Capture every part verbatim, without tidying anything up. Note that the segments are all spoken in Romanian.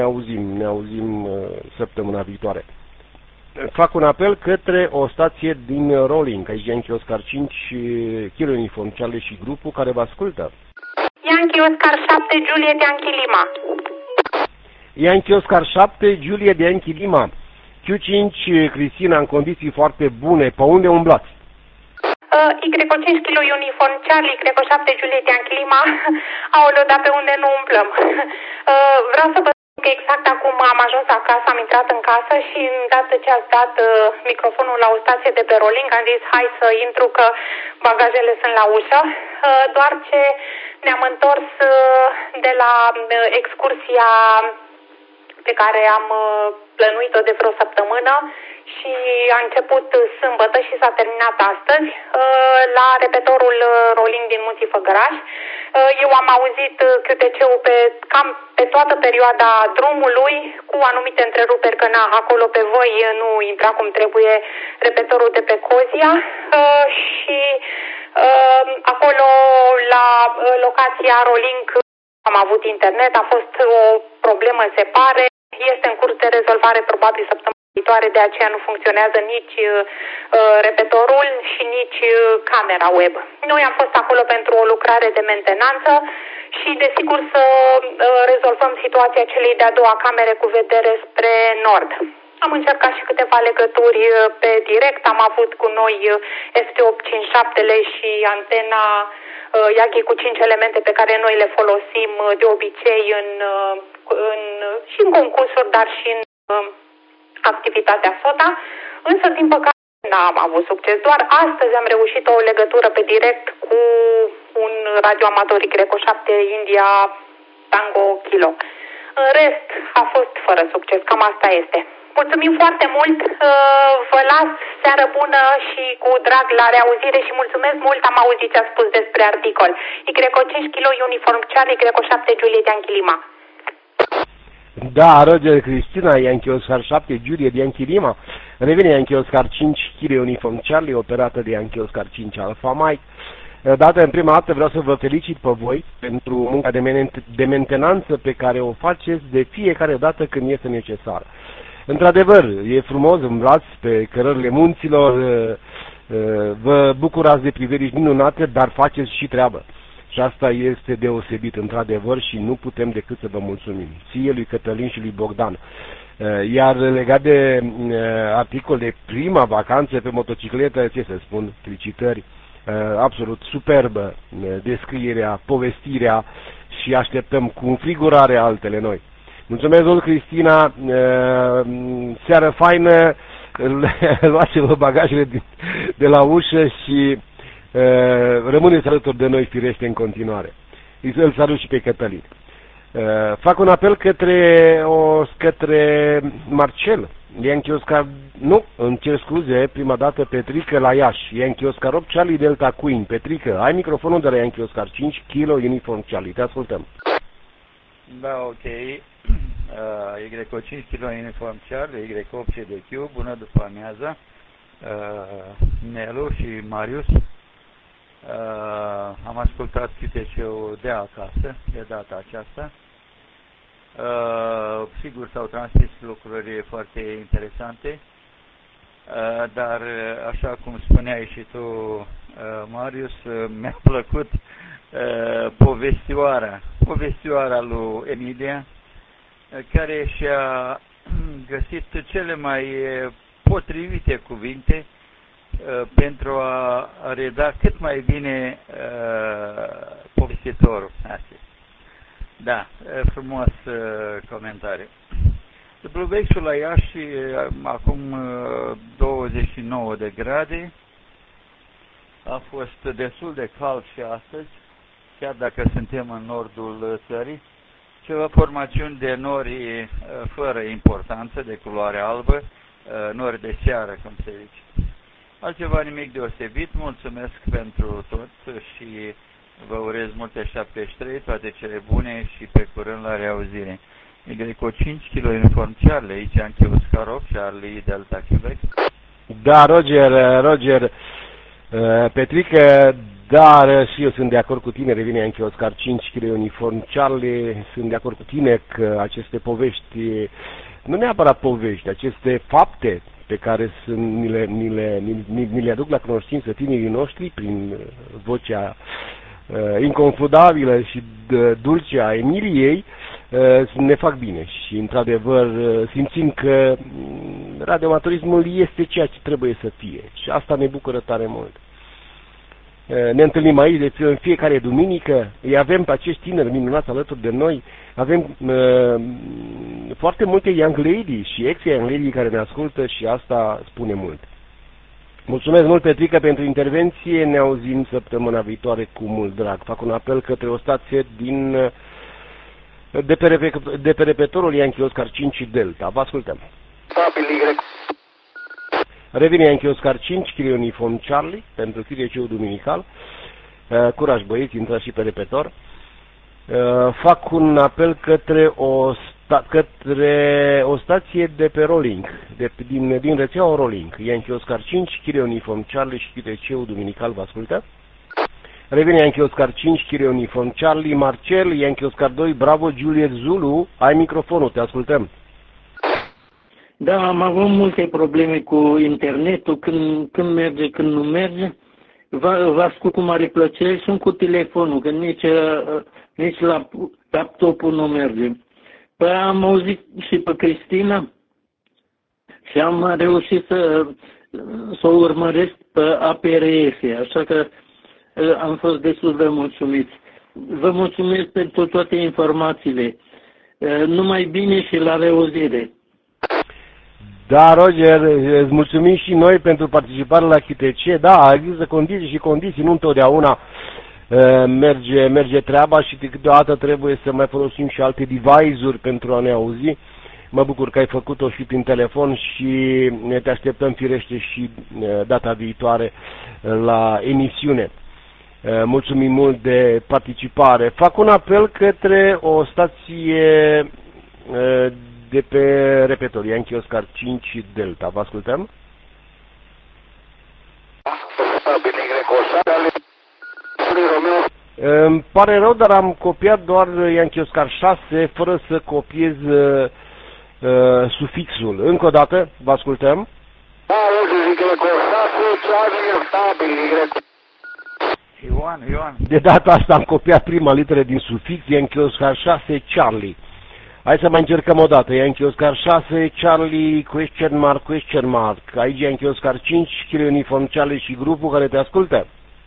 Ne auzim, ne auzim săptămâna viitoare. Fac un apel către o stație din Rolling, aici Yankee Oscar cinci, Kilo Uniform Charlie și grupul care vă ascultă. Yankee Oscar șapte, Juliet Yankee Lima. Yankee Oscar șapte, Juliet Yankee Lima. Q cinci, Cristina, în condiții foarte bune. Pe unde umblați? Uh, Y cinci, Kilo Uniform Charlie, Y șapte, Juliet Yankee Lima. Aoleu, dar pe unde nu umblăm? Uh, vreau să vă spun că exact acum am ajuns acasă, am intrat în casă și îndată ce ați dat uh, microfonul la o stație de pe Rolling, am zis hai să intru că bagajele sunt la ușă. Uh, doar ce ne-am întors uh, de la uh, excursia pe care am uh, plănuit-o de vreo săptămână și a început sâmbătă și s-a terminat astăzi la repetorul Rolling din Munții Făgăraș. Eu am auzit Q T C-ul pe, cam pe toată perioada drumului, cu anumite întreruperi, că na, acolo pe voi nu intra cum trebuie repetorul de pe Cozia și acolo la locația Rolling am avut internet, a fost o problemă, se pare, este în curs de rezolvare probabil săptămâna viitoare, de aceea nu funcționează nici uh, repetorul și nici uh, camera web. Noi am fost acolo pentru o lucrare de mentenanță și desigur să uh, rezolvăm situația celei de-a doua camere cu vedere spre nord. Am încercat și câteva legături uh, pe direct, am avut cu noi uh, F T opt cincizeci și șapte-le și antena uh, Yagi cu cinci elemente pe care noi le folosim uh, de obicei în, uh, în, uh, și în concursuri, dar și în uh, activitatea S O T A, însă din păcate n-am avut succes. Doar astăzi am reușit o legătură pe direct cu un radioamator Y șapte India Tango Kilo. În rest a fost fără succes, cam asta este. Mulțumim foarte mult, vă las, seară bună și cu drag la reauzire și mulțumesc mult, am auzit ce a spus despre articol. Y cinci Kilo Uniform Charlie, Y șapte Juliet Yankee Lima. Da, Roger Cristina, Yankee Oscar șapte, Juliet Yankee Lima. Revine Yankee Oscar cinci, Kilo Uniform Charlie, operată de Yankee Oscar cinci Alpha Mike. Dată în prima dată vreau să vă felicit pe voi pentru munca de, men de mentenanță pe care o faceți de fiecare dată când este necesar. Într-adevăr, e frumos, îmblați pe cărările munților, vă bucurați de priveliști minunate, dar faceți și treabă. Și asta este deosebit, într-adevăr, și nu putem decât să vă mulțumim. Ție, lui Cătălin și lui Bogdan. Iar legat de articol de prima vacanță pe motocicletă, ce să spun, felicitări, absolut superbă descrierea, povestirea și așteptăm cu înfrigurare altele noi. Mulțumesc mult, Cristina, seară faină, luați-vă bagajele de la ușă și rămâneți alături de noi, firește, în continuare. Îl salut și pe Cătălin. Fac un apel către, o, către Marcel, Yankee Oscar, nu, îmi cer scuze, prima dată Petrică la Iași, Yankee Oscar opt, Charlie Delta Queen. Petrică, ai microfonul de la Yankee Oscar cinci, Kilo Uniform Charlie, te ascultăm. Da, ok. Uh, Y cinci Kilo Uniform Charlie, Y opt C D Q, bună după amiază, uh, Nelu și Marius. Uh, am ascultat Q T C-ul de acasă, de data aceasta. Uh, sigur, s-au transmis lucruri foarte interesante, uh, dar, așa cum spuneai și tu, uh, Marius, uh, mi-a plăcut uh, povestioara, povestioara lui Emilia, uh, care și-a găsit cele mai potrivite cuvinte uh, pentru a reda cât mai bine uh, povestitorul astăzi. Da, frumos uh, comentariu. W X-ul la Iași, acum uh, douăzeci și nouă de grade, a fost destul de cald și astăzi, chiar dacă suntem în nordul țării, ceva formațiuni de nori uh, fără importanță, de culoare albă, uh, nori de seară, cum se zice. Altceva nimic deosebit, mulțumesc pentru tot și vă urez multe șaptezeci și trei, toate cele bune și pe curând la reauzire. Y cinci Kilo Uniform Charlie, aici Yankee Oscar opt, Charlie Delta Quebec. Da, Roger, Roger, Petrică, Dar și eu sunt de acord cu tine, revine Yankee Oscar cinci kilo uniform Charlie, sunt de acord cu tine că aceste povești, nu neapărat povești, aceste fapte pe care sunt, ni, le, ni, le, ni, ni le aduc la cunoștință tinerii noștri prin vocea uh, inconfundabilă și dulce a Emiliei, uh, ne fac bine și într-adevăr uh, simțim că radioamatorismul este ceea ce trebuie să fie și asta ne bucură tare mult. Ne întâlnim aici, deci în fiecare duminică, îi avem pe acești tineri minunați alături de noi, avem uh, foarte multe young lady și ex-young lady care ne ascultă și asta spune mult. Mulțumesc mult, Petrica, pentru intervenție, ne auzim săptămâna viitoare cu mult drag. Fac un apel către o stație din, de, pe repe, de pe repetorul Yankee Oscar cinci Delta. Vă ascultăm. Revine Yankee Oscar cinci, kilo uniform Charlie, pentru Chirieceu Duminical. Uh, curaj, băieți, intrați și pe repetor. Uh, fac un apel către o, sta către o stație de pe Rolling, de, din, din rețeaua Rolling. Yankee Oscar cinci, kilo uniform Charlie și Chirieceu Duminical, vă ascultă. Revine Yankee Oscar cinci, kilo uniform Charlie, Marcel, Yankee Oscar doi, Bravo, Juliet Zulu, ai microfonul, te ascultăm. Da, am avut multe probleme cu internetul, când, când merge, când nu merge. Vă, vă ascult cu mare plăcere, sunt cu telefonul, că nici, nici la laptopul nu merge. Păi am auzit și pe Cristina și am reușit să, să o urmăresc pe A P R S, așa că am fost destul de mulțumiți. Vă mulțumesc pentru toate informațiile. Numai bine și la reauzire. Da, Roger, îți mulțumim și noi pentru participare la H T C. Da, există condiții și condiții, nu întotdeauna uh, merge, merge treaba și câteodată trebuie să mai folosim și alte device-uri pentru a ne auzi. Mă bucur că ai făcut-o și prin telefon și ne te așteptăm firește și uh, data viitoare uh, la emisiune. Uh, mulțumim mult de participare. Fac un apel către o stație uh, de pe repetor, Yankee Oscar cinci Delta. Vă ascultăm? Îmi pare rău, dar am copiat doar Yankee Oscar șase fără să copiez uh, uh, sufixul. Încă o dată, vă ascultăm? Ioan, Ioan. De data asta am copiat prima literă din sufix, Yankee Oscar șase Charlie. Hai să mai încercăm o dată. Yankee Oscar șase, Charlie, question mark, question mark. Aici Yankee Oscar cinci, kilo uniform Charlie și grupul care te ascultă.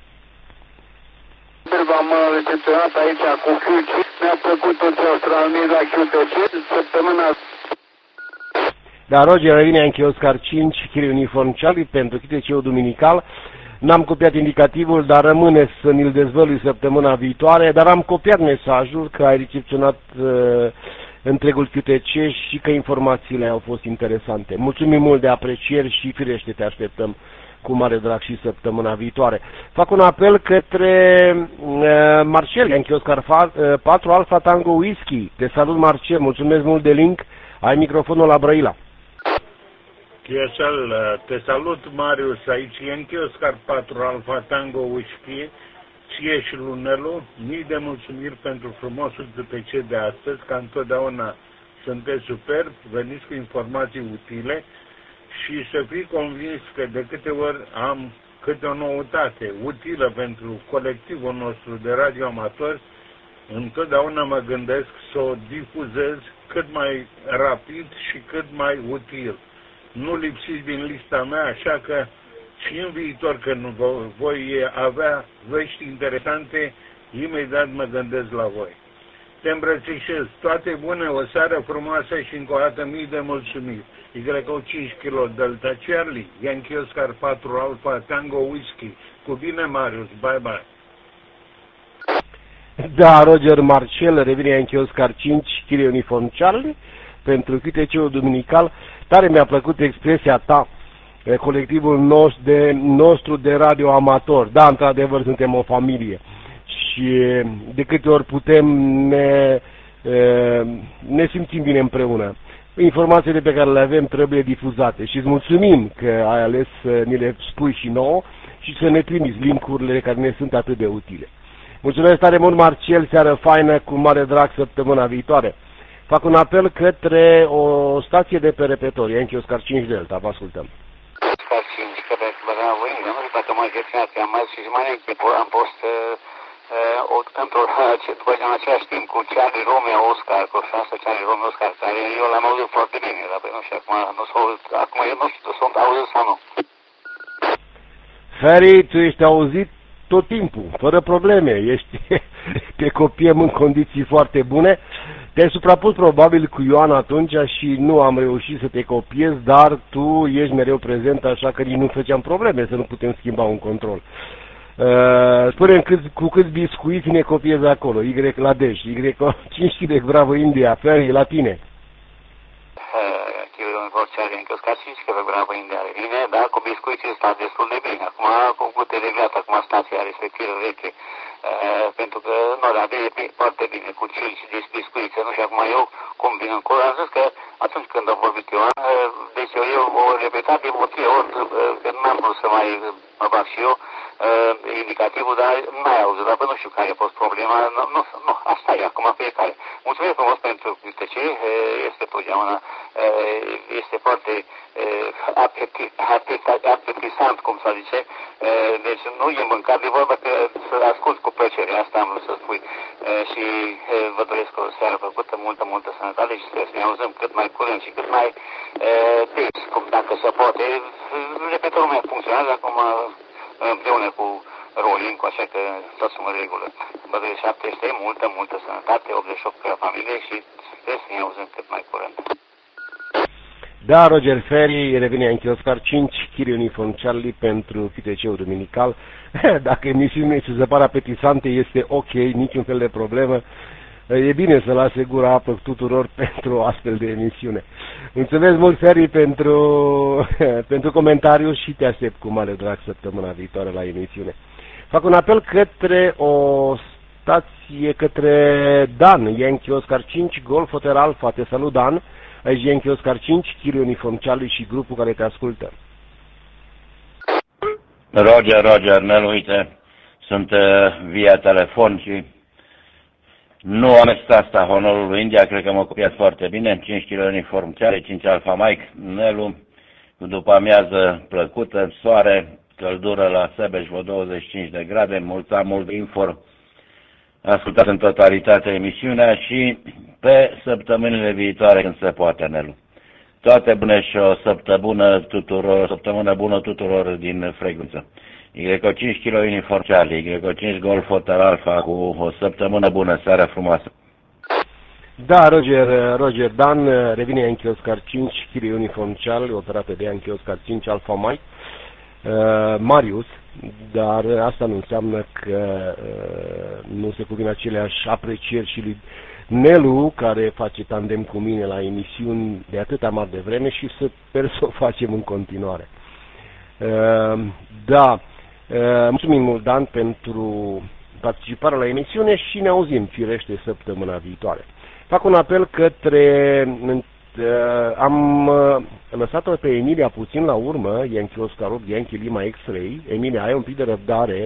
V-am recepționat aici cu Q cinci, mi-a plăcut tot ce ați transmis la Q T C, săptămâna... Da, Roger, revine Yankee Oscar cinci, kilo uniform Charlie pentru Q T C-ul duminical. N-am copiat indicativul, dar rămâne să ni-l dezvălui săptămâna viitoare, dar am copiat mesajul că ai recepționat uh, întregul Q T C și că informațiile au fost interesante. Mulțumim mult de aprecieri și firește te așteptăm cu mare drag și săptămâna viitoare. Fac un apel către uh, Marcel, Yankee Oscar patru Alpha Tango Whisky. Te salut, Marcel, mulțumesc mult de link. Ai microfonul la Brăila. Chiesel, te salut, Marius, aici Yankee Oscar patru Alpha Tango Whisky, ție și Lunelu, mii de mulțumiri pentru frumosul Q T C de astăzi, ca întotdeauna sunteți superb, veniți cu informații utile și să fii convins că de câte ori am câte o noutate utilă pentru colectivul nostru de radioamatori, întotdeauna mă gândesc să o difuzez cât mai rapid și cât mai util. Nu lipsiți din lista mea, așa că și în viitor când voi avea vești interesante, imediat mă gândesc la voi. Te îmbrățișez, toate bune, o seară frumoasă și încă o dată mii de mulțumiri. Y cinci kilo Delta Charlie, Yankee Oscar patru Alpha Tango Whisky. Cu bine, Marius, bye bye. Da, Roger Marcel, revine Yankee Oscar cinci, kilo uniform Charlie, pentru Q T C-ul duminical. Tare mi-a plăcut expresia ta, colectivul nostru de, nostru de radioamator. Da, într-adevăr, suntem o familie și de câte ori putem ne, ne simțim bine împreună. informațiile pe care le avem trebuie difuzate și îți mulțumim că ai ales să ni le spui și nouă și să ne trimiți link-urile care ne sunt atât de utile. Mulțumesc tare mult, Marcel, seară faină, cu mare drag săptămâna viitoare. Fac un apel către o stație de pe repetor, Yankee Oscar cinci Delta, vă ascultăm. Oscar cinci, către Bravo India, nu știu dacă mă gestionați, am mai și mai înainte, am fost într-o, în același timp cu Charlie Romeo Oscar, cu șansă Charlie Romeo Oscar, care eu l-am auzit foarte bine, dar nu știu, acum, nu s-o, acum eu nu știu, sunt auzit sau nu. Ferry, tu ești auzit tot timpul, fără probleme, ești, te copiem în condiții foarte bune. Te-ai suprapus probabil cu Ioan atunci și nu am reușit să te copiez, dar tu ești mereu prezent, așa că nici nu făceam probleme să nu putem schimba un control. Uh, Spune-mi cât, cu câți biscuiți ne copiezi acolo, Y la Dej, Y cinci kilograme, Bravo India, Ferry, la tine. Că Oscar cinci, că Bravo India revine, dar cu biscuiții stau destul de bine. Acum, cum cu telegrat, acum stația respectivă veche, uh, pentru că, nu, dar e foarte bine cu cinci de biscuiți, nu știu, acum eu, cum vin încolo, am zis că atunci când am vorbit Ioan, uh, deci eu, eu o repetat de motive, ori, uh, că nu am vrut să mai mă fac și eu, uh, indicativul, dar n-ai auzit, dar nu știu care a fost problema, nu, nu, nu asta e acum fiecare. Mulțumesc frumos pentru uite ce, uh, este totdeauna, uh, este foarte apetisant, cum să zice, deci nu e mâncat, de vorba că să ascult cu plăcere, asta am vrut să spui și vă doresc o seară făcută, multă, multă sănătate și să ne auzăm cât mai curând și cât mai des, cum dacă se poate. Repetorul meu funcționează acum împreună cu Rolincu, așa că tot sunt în regulă. Vă doresc șaptezeci, multă, multă sănătate, optzeci și opt ca familie și sper să ne auzăm cât mai curând. Da, Roger Ferry, revine Yankee Oscar cinci, Kilo Uniform Charlie pentru P T C-ul duminical. Dacă emisiunea se pare apetisante, este ok, niciun fel de problemă. E bine să lase gura apă tuturor pentru o astfel de emisiune. Mulțumesc mult, Ferry, pentru, pentru comentariu și te aștept cu mare drag săptămâna viitoare la emisiune. Fac un apel către o stație, către Dan, Yankee Oscar cinci, Golf Hotel Alpha. Te salut, Dan. Aici Yankee Oscar cinci, Kilo Uniform Charlie și grupul care te ascultă. Roger, Roger, Nel, uite, sunt uh, via telefon și nu am estat asta honorul India, cred că m-a copiat foarte bine, cinci Kilo Uniform Charlie, cinci Alpha Mike, Nelu, după amiază plăcută, soare, căldură la Sebeș, vreo douăzeci și cinci de grade, mult am mult info, ascultat în totalitate emisiunea și pe săptămânile viitoare când se poate, Nelu. Toate bune și o săptămână tuturor, o săptămână bună tuturor din frecvență. Y cinci Kilo Uniform Charlie, Y cinci Golf Hotel Alpha cu o săptămână bună, seara frumoasă. Da, Roger, Roger Dan, revine Yankee Oscar cinci, Kilo Uniform Charlie, operată de Yankee Oscar cinci Alpha Mike. Uh, Marius, dar asta nu înseamnă că uh, nu se cuvine aceleași aprecieri și lui Nelu, care face tandem cu mine la emisiuni de atâta mari de vreme și sper să o facem în continuare. Uh, da, uh, mulțumim mult, Dan, pentru participarea la emisiune și ne auzim, firește, săptămâna viitoare. Fac un apel către... Uh, am uh, lăsat-o pe Emilia puțin la urmă, Yankee Oscar opt, Yankee Lima X-Ray. Emilia, ai un pic de răbdare,